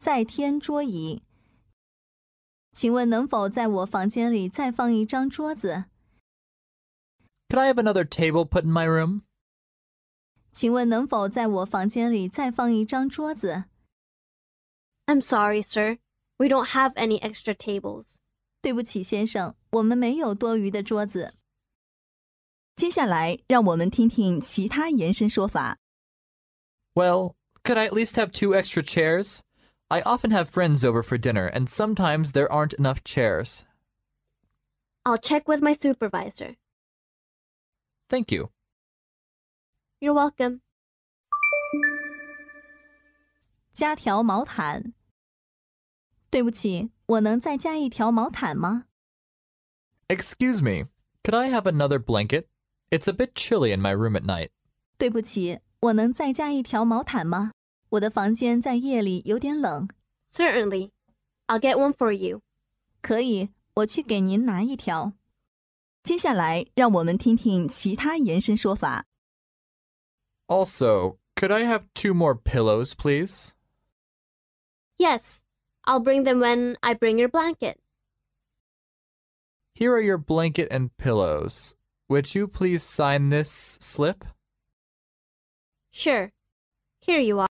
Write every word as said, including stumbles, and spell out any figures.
再添桌椅。请问能否在我房间里再放一张桌子？ Could I have another table put in my room? 请问能否在我房间里再放一张桌子？ I'm sorry, sir. We don't have any extra tables. 对不起，先生，我们没有多余的桌子。 接下来，让我们听听其他延伸说法。 Well, could I at least have two extra chairs? I often have friends over for dinner, and sometimes there aren't enough chairs. I'll check with my supervisor. Thank you. You're welcome. 加条毛毯。对不起，我能再加一条毛毯吗？ Excuse me, could I have another blanket? It's a bit chilly in my room at night. 对不起，我能再加一条毛毯吗？我的房间在夜里有点冷。 Certainly. I'll get one for you. 可以，我去给您拿一条。 接下来，让我们听听其他延伸说法。 Also, could I have two more pillows, please? Yes. I'll bring them when I bring your blanket. Here are your blanket and pillows. Would you please sign this slip? Sure. Here you are.